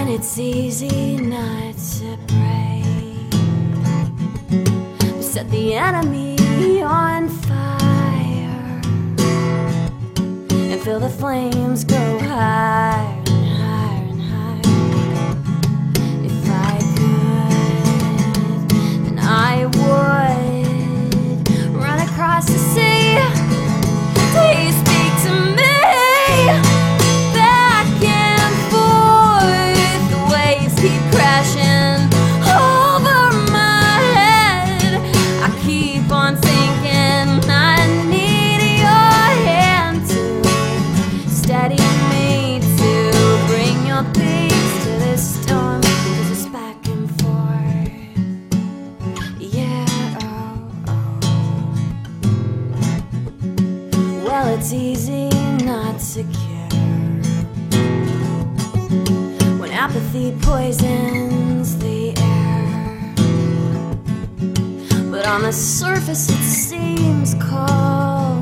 it's easy not to pray. We set the enemy on fire and feel the flames grow higher and higher and higher. If I could, then I would run across the sea. Please speak to me. Back and forth, the waves keep crashing over my head. I keep on sinking. I need your hand to steady me, to bring your peace to this storm, 'cause it's back and forth. Yeah, Well, it's easy not to care when apathy poisons the air. But on the surface it seems calm,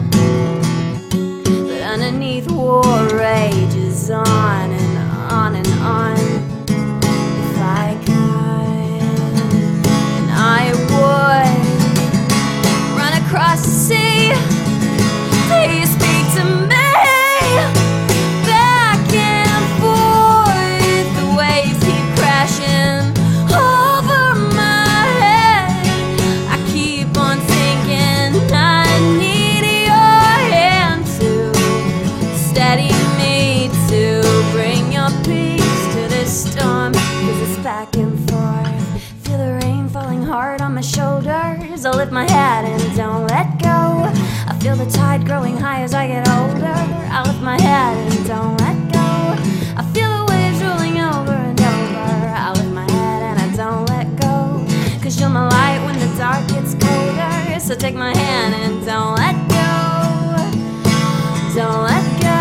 but underneath war rages on and on and on. If I could, and I would run across the sea. Please speak to me. Back and forth, the waves keep crashing over my head. I keep on sinking. I need your hand to steady me, to bring your peace to this storm, 'cause it's back and forth. Feel the rain falling hard on my shoulders. I lift my head and don't let go. I feel the tide growing high as I get older. I lift my head and don't let go. I feel the waves rolling over and over. I lift my head and I don't let go, 'cause you're my light when the dark gets colder. So take my hand and don't let go. Don't let go.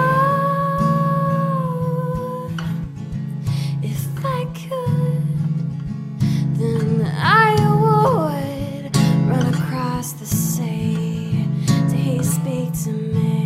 If I could, then I would run across the sea. Please speak to me.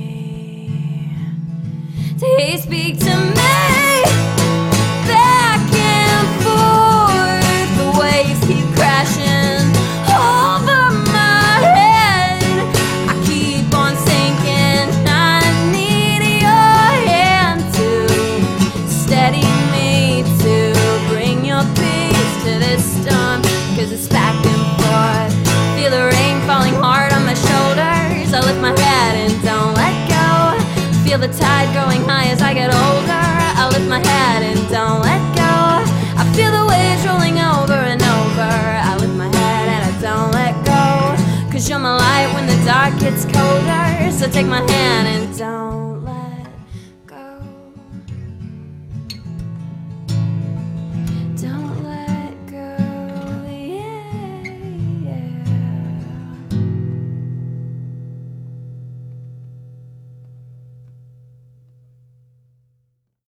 Please speak to me. Back and forth, the waves keep crashing over my head. I keep on sinking. I need your hand to steady me, to bring your peace to this storm, 'cause it's back and forth. Feel the rain falling hard on my shoulders. I lift my head and don't let go. Feel the tide growing high as I get older. I lift my head and don't let go. I feel the waves rolling over and over. I lift my head and I don't let go, 'cause you're my light when the dark gets colder. So take my hand and don't